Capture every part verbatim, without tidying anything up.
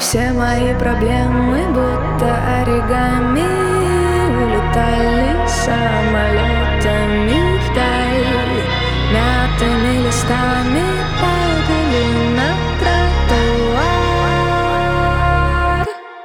Все мои проблемы будто оригами улетали самолетами вдаль, мятыми листами падали на тротуар.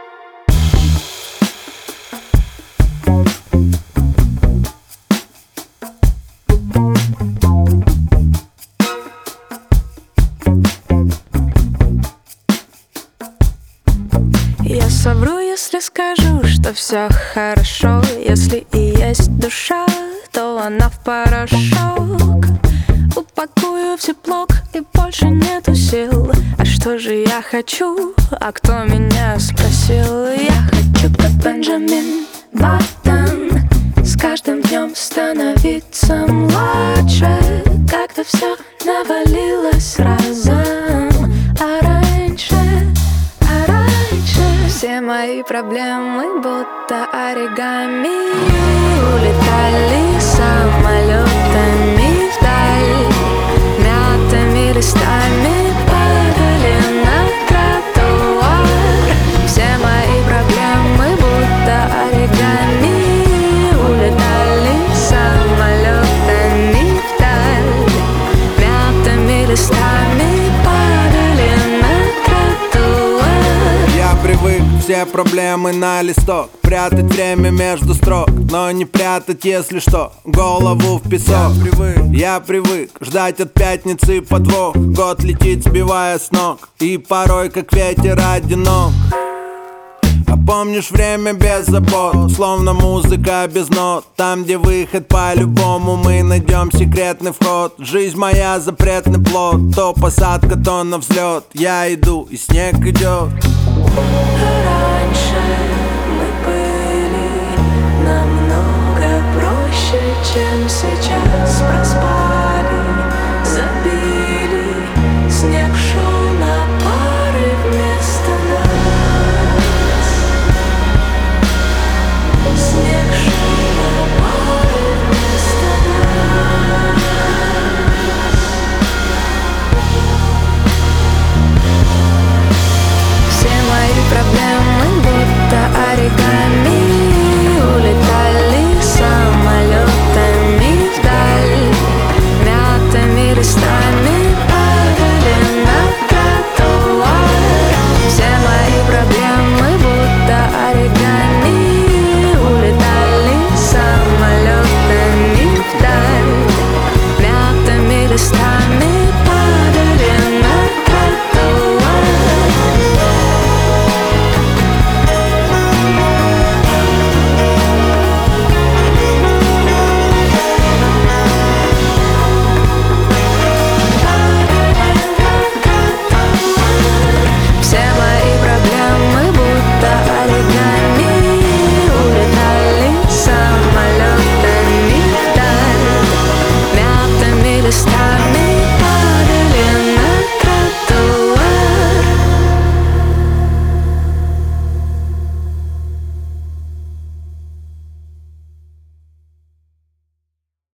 Я совру, если скажу, что все хорошо. Если и есть душа, то она в порошок. Упакую в зиплок и больше нету сил. А что же я хочу? А кто меня спросил? Я хочу, как Бенджамин Баттон, с каждым днем становиться младше. Как-то все навалилось разом. А раньше, а раньше все мои проблемы будто оригами улетали самолетами вдаль, мятыми листами падали на тротуар. Все мои проблемы будто оригами улетали самолетами вдаль, мятыми листами падали на тротуар. Я привык все проблемы на листок, прятать время между строк, но не прятать, если что, голову в песок. Я привык, я привык ждать от пятницы подвох. Год летит, сбивая с ног, и порой как ветер одинок. А помнишь время без забот, словно музыка без нот. Там, где выход по-любому, мы найдем секретный вход. Жизнь моя запретный плод, то посадка, то на взлет. Я иду, и снег идет. Раньше мы были намного проще, чем сейчас. Проспали